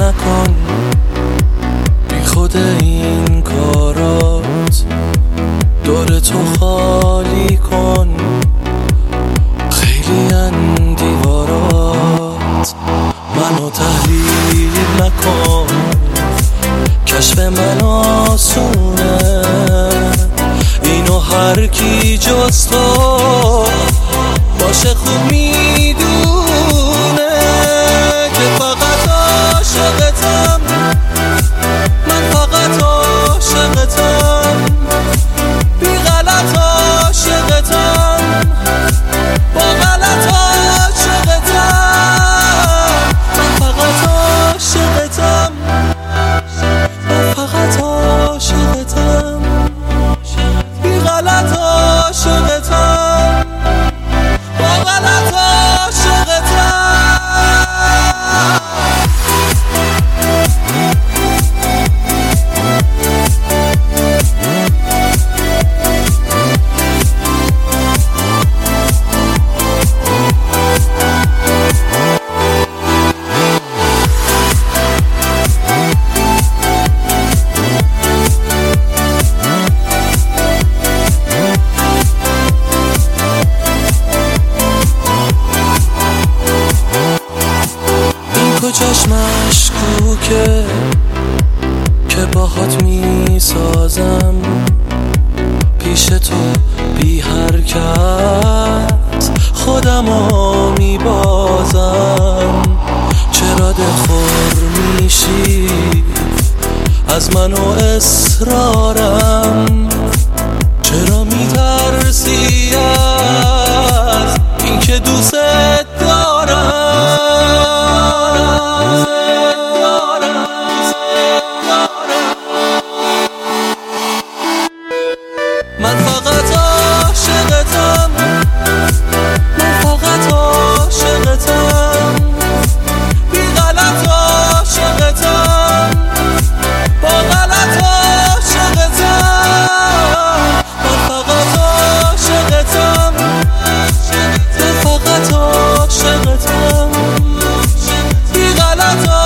نکن، بی خود این کارات دور تو خالی کن. خیلی ان دیوارات منو تحلیل نکن، کشف من آسونه، اینو هر کی جز تو باشه خوب میدونه که فقط عاشقتم، من فقط عاشقتم، بی غلط عاشقتم، با غلط عاشقتم، من فقط عاشقتم، من فقط عاشقتم، بی غلط عاشقتم، با غلط عاشقتم. کجاش مشکوکه که باهات میسازم، پیش تو بی حرکت خودمو میبازم. چرا دلخور میشی از من و اصرارم؟ چرا میترسی از این که دوست دارم؟ من فقط عاشقتم، من فقط عاشقتم، بی غلط عاشقتم، با غلط عاشقتم، من فقط عاشقتم، من فقط عاشقتم، بی غلط